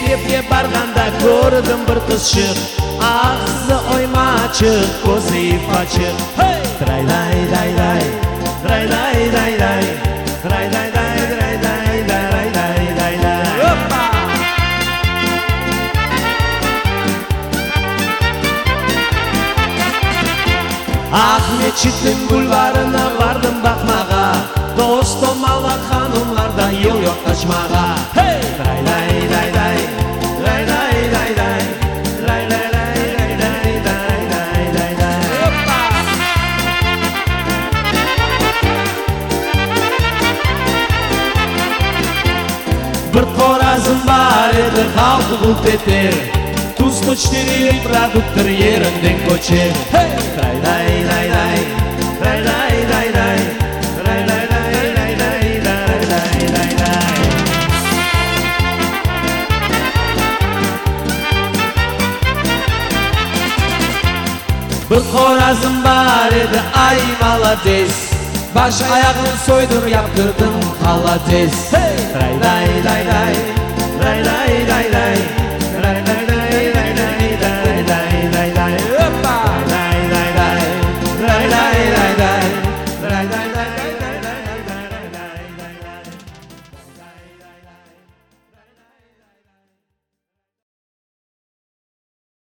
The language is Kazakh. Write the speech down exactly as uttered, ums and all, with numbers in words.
мектепке барганда көрдім бір қызшық, ағзы оймачық, көзі ипачық. Драй-дай-дай-дай, драй-дай-дай-дай, драй-дай-дай, драй-дай-дай, драй-дай-дай. Ахметшіттің бульварына бардым бақмаға, достым алла ханымларда ел жоқ қашмаға. Драй-дай-дай-дай, драй-дай-дай-дай, драй-дай-дай-дай-дай-дай-дай. Бір қоразым бар еді, қалды бұлт етер, Тусто четыре продуктор ерінден көчер. Драй-дай-дай-дай, драй-дай-дай-дай, драй-дай-дай-дай-дай-дай-дай. Бір қоразым бар еді, ай молодец, баш аяғын сойдыр яптырдым қаладес. Драй-дай-дай-дай,